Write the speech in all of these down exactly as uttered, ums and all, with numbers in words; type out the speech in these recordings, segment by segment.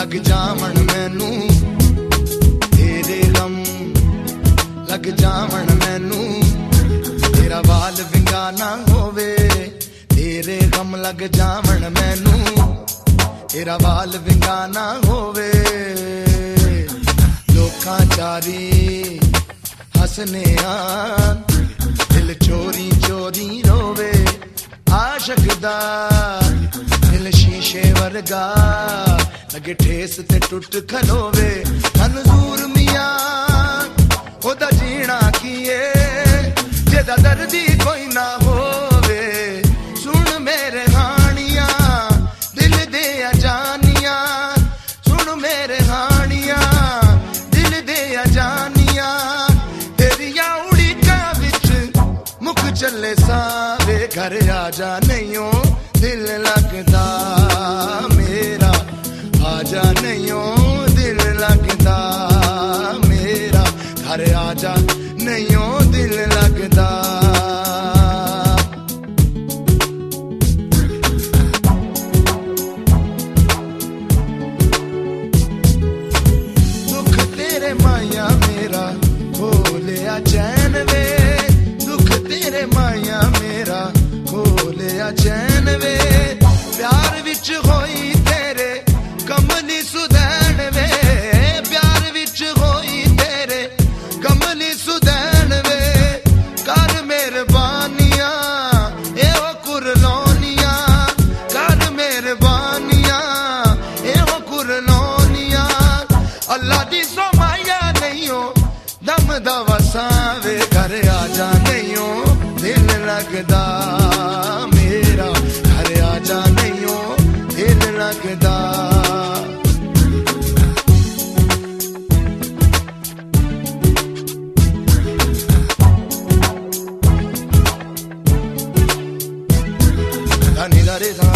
लग जावन मैनू तेरे गम लग जावन मैनू तेरा वाल विंगा ना होवे तेरे गम लग जावन मैनू तेरा वाल विंगा ना होवे लोकां चारी हसने आन दिल चोरी चोरी रोवे आशक दा दिल शीशे वर्गा लगे ठेस ते टुट खलोवे मंजूर मियां ओदा जीना किए जेदा दर्दी कोई ना होवे सुन मेरे हानियां दिल दे अजानियां सुन मेरे हानियां दिल दे अजानियां तेरिया उड़ीका विच मुख चले सावे घर आजा नहीं हो दिल लगदा मेरा आजा नहीं हो दिल लगदा मेरा घर आजा नहीं हो दिल लगदा दुख तेरे माया मेरा खोलिया चैन वे दुख तेरे माया मेरा खोलिया चैन वे प्यार विच होई तेरे कमली सुधैन वे प्यार विच होई तेरे कमली सुधैन वे कर मेहरबानियां एहो कुरलोनियां कर मेहरबानियां एहो कुरलोनियां अल्लाह दी सोमाया नहीं हो दम दा वसावे घर आजा नहीं हो दिल लगदा मेरा घर आजा नहीं हो दिल लगदा दानी दारे सा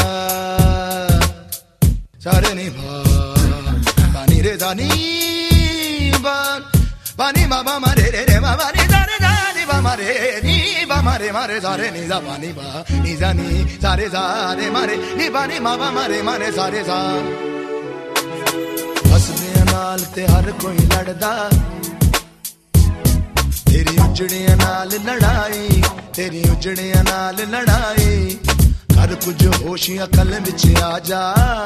सारे नी भा दानी रे दानी बान पानी बाबा मारे रे रे बाबा रे दारे दानी बा मारे नी बा मारे मारे सारे नी दा पानी बा नी जा नी सारे सारे मारे नी पानी बाबा मारे मारे सारे सा हसदे नाल ते हर कोई लड़दा तेरी उजड़ियां नाल लड़ाई तेरी उजड़ियां नाल लड़ाई कर कुछ होशी अकल विच आ जा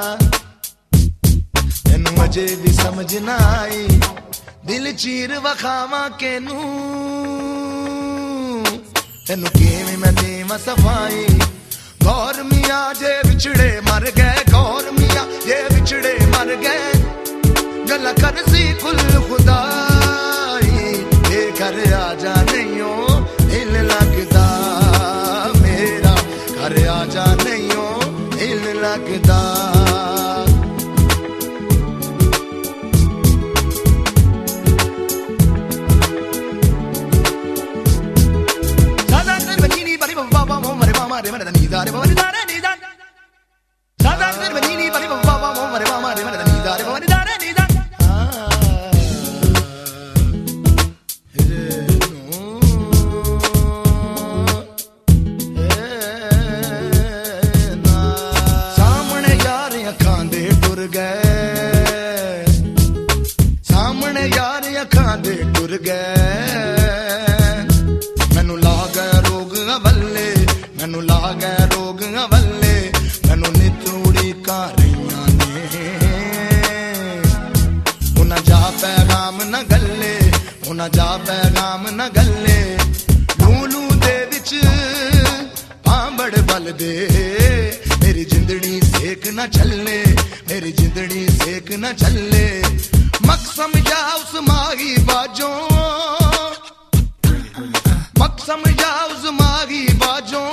तैनू अजे भी समझ ना आई दिल चीर वखावा केनू तैनू किवें मैं देवां सफाई गौर मियां जे विछड़े मर गए गौर मियां जे विछड़े मर गए गल कर सी कुल खुदाई ये घर आजा नहीं हो दिल लगदा मेरा घर आजा नहीं हो दिल लगदा Mare mare ni dare mare dare ni dan sada ser menini bari baba mo mare mare mare ni dare mare dare ni dan सामने यार अखां दे टुर गए सामने यार अखां दे टुर गए मैनू ला गए रोग अवल्ले मैनू ला गए रोग अवल्ले मैनू नितूड़ी कारियां ने उन्हां जा पैगाम न गल्ले उन्हां जा पैगाम न गल्ले लूलू दे विच पांबड़ बल दे मेरी जिंदड़ी सेक न चलने मेरी जिंदड़ी सेक न चले मकसम जा उस माही बाजों मकसम जा उस माही बाजों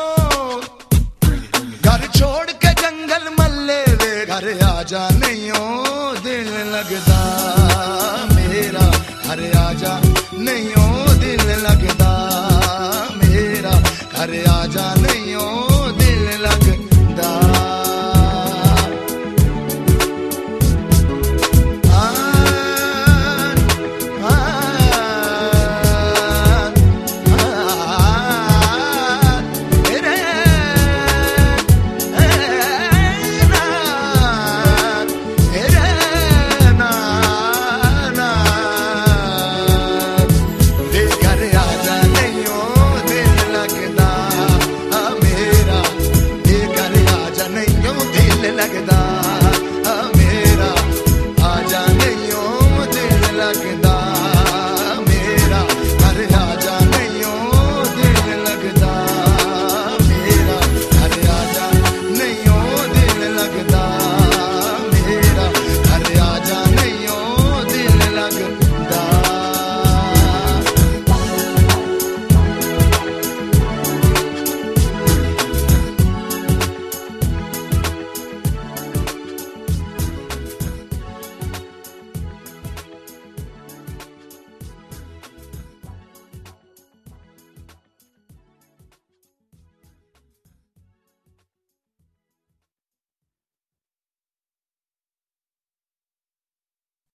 घर छोड़ के जंगल मल्ले वे घर आजा नहीं हो दिल लगदा मेरा घर आजा नहीं हो दिल लगदा मेरा घर आजा